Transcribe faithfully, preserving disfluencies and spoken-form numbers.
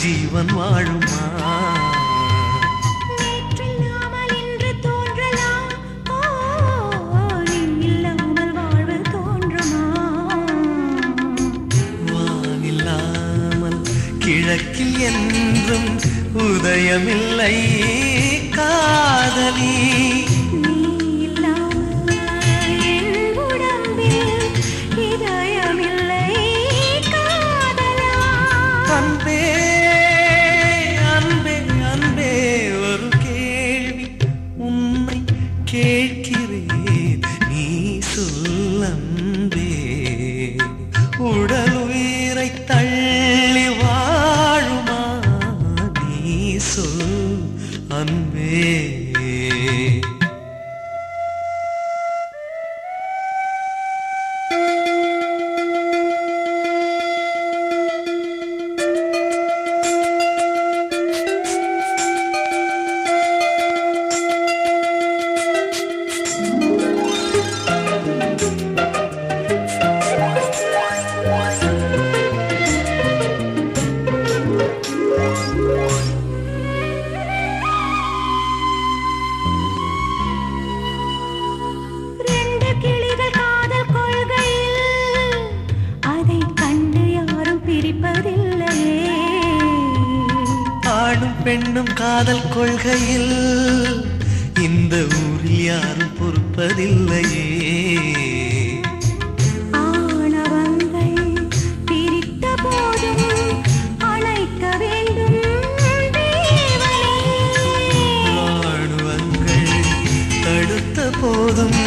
ஜீவன் வாழுமா? நேற்றில்லாமல் இன்று தோன்றலாம், ஓ, நீ இல்லாமல் வாழ்வு தோன்றுமா? வானில்லாமல் கிழக்கில் என்றும் உதயமில்லை காதலி. நீ இல்லாமல் என் உடம்பில் இதயமில்லை காதலா. அன்பே அன்பே அன்பே ஒரு கேள்வி உன்னை கேட்கிறேன், நீ சொல்லன்பே. உடல் உயிரை தள்ளி வாழுமா? நீ சொல் அன்பே. ரெண்டு கிளிகள் காதல் கொள்கையில், அதைக் கண்டு யாரும் பிரிப்பதில்லையே. ஆணும் பெண்ணும் காதல் கொள்கையில் இந்த ஊரில் யாரும் பொறுப்பதில்லையே. ஆணவங்கள் பிரித்த போதும் அணைக்க வேண்டும் தேவனே. ஆணுவங்கள் தடுத்த போதும்